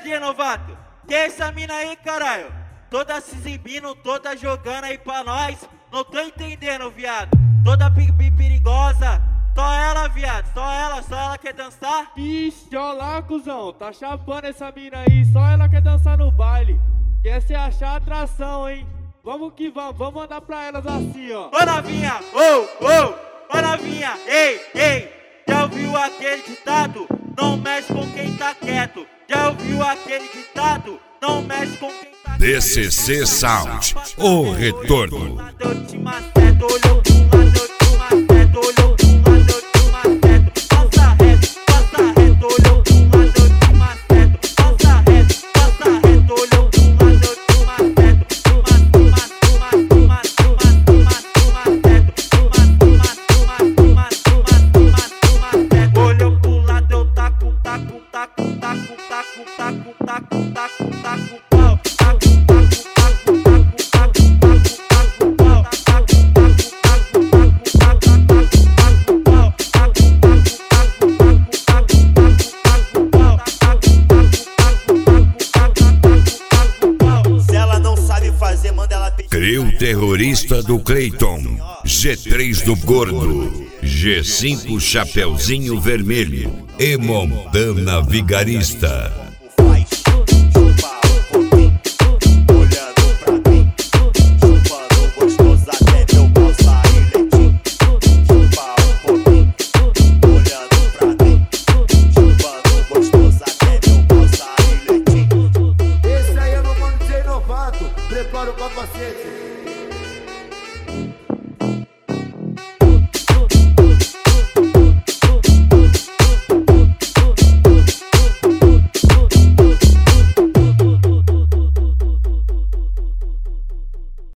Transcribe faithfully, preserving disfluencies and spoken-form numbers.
D novato? Que é essa mina aí, caralho? Toda se exibindo, toda jogando aí pra nós. Não tô entendendo, viado. Toda perigosa. Só ela, viado, só ela, só ela quer dançar? Ixi, ó lá, cuzão, tá chapando essa mina aí, só ela quer dançar no baile. Quer se achar atração, hein? Vamos que vamos, vamos mandar pra elas assim, ó. Ô novinha, ô, ô, ô novinha, ei, ei. Já ouviu aquele ditado? Não mexe com quem tá quieto. Já ouviu aquele ditado? Não mexe com quem tá quieto. D C C Sound, o retorno. Eu te maceto, olhou pro lado, eu te maceto, olhou pro lado, eu te maceto. Passa reto, passa reto, olhou pro lado, eu te maceto. Passa reto, passa reto, olhou pro lado, eu te maceto. Tuma, tuma, tuma, tuma, tuma, tuma, tuma, tuma, tuma, tuma, tuma, tuma. Olhou pro lado, eu taco, taco, taco, taco, taco, taco, taco, taco, taco, pau. Trio terrorista do Cleiton, G três do Gordo, G cinco Chapeuzinho Vermelho e Montana Vigarista.